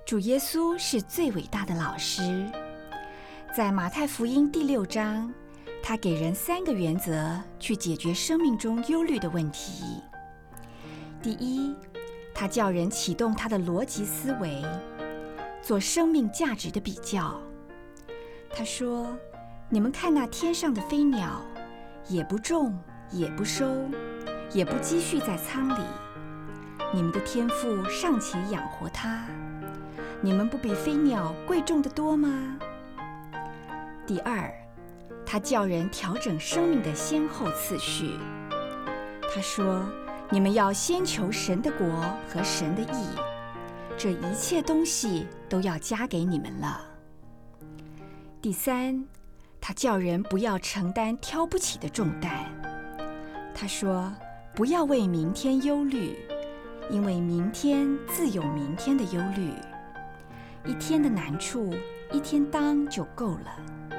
主耶稣是最伟大的老师。在马太福音第6章，他给人3个原则去解决生命中忧虑的问题。第一，他叫人启动他的逻辑思维，做生命价值的比较。他说：你们看那天上的飞鸟，也不种，也不收，也不积蓄在仓里，你们的天父尚且养活它，你们不比飞鸟贵重得多吗？第二，他叫人调整生命的先后次序。他说：你们要先求神的国和神的义，这一切东西都要加给你们了。第三，他叫人不要承担挑不起的重担。他说：不要为明天忧虑，因为明天自有明天的忧虑，一天的难处一天当就够了。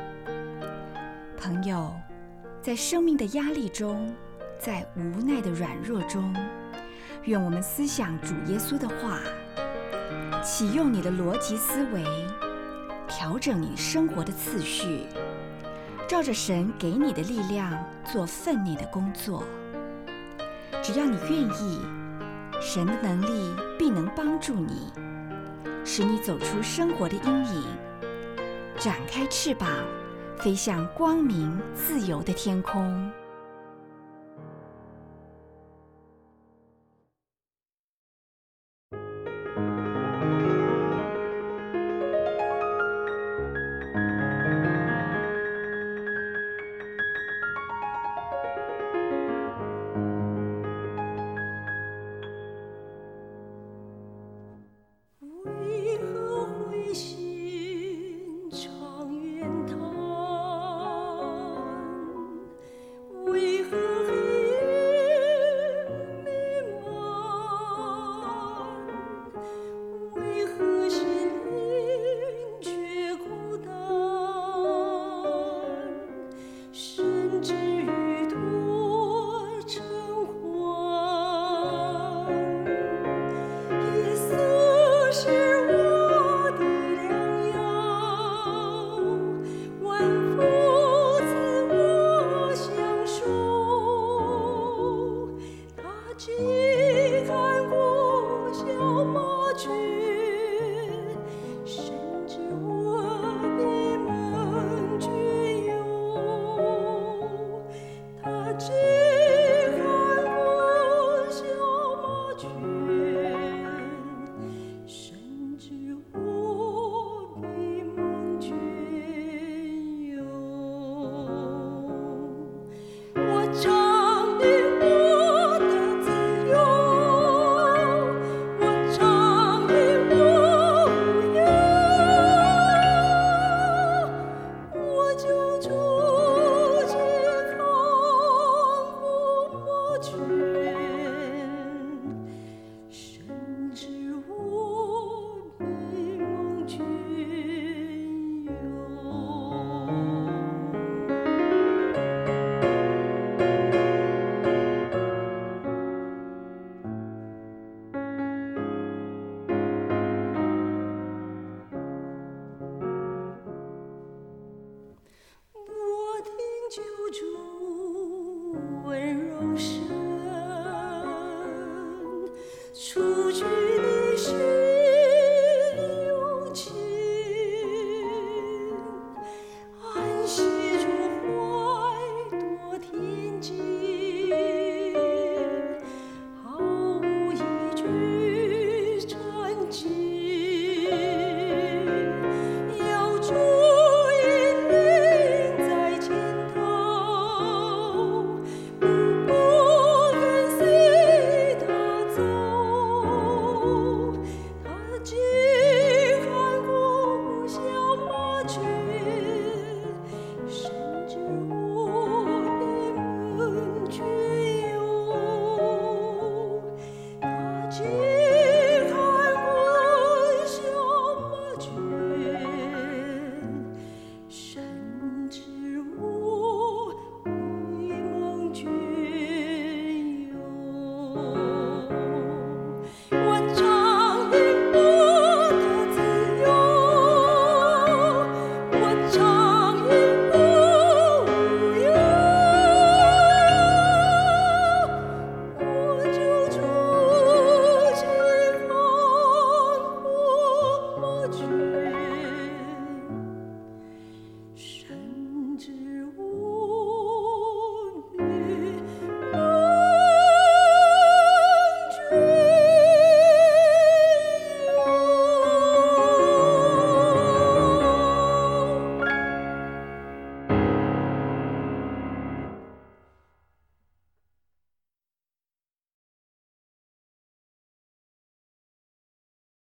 朋友，在生命的压力中，在无奈的软弱中，愿我们思想主耶稣的话，启用你的逻辑思维，调整你生活的次序，照着神给你的力量做分内的工作。只要你愿意，神的能力必能帮助你，使你走出生活的阴影，展开翅膀，飞向光明自由的天空。